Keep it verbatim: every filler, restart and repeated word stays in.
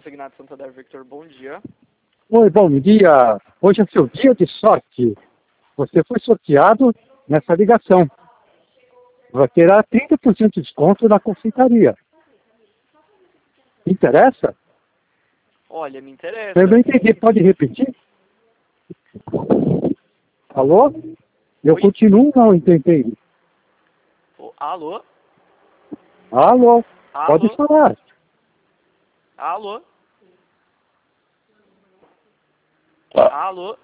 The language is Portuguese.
Consignado Santander Victor, bom dia. Oi, bom dia. Hoje é seu dia de sorte. Você foi sorteado nessa ligação. Vai terá trinta por cento de desconto na confeitaria. Interessa? Olha, me interessa. Eu não entendi. Pode repetir? Alô? Eu Oi? continuo não entendendo. Oh, alô? Alô? Alô? Pode falar. Alô? Ah. Alô?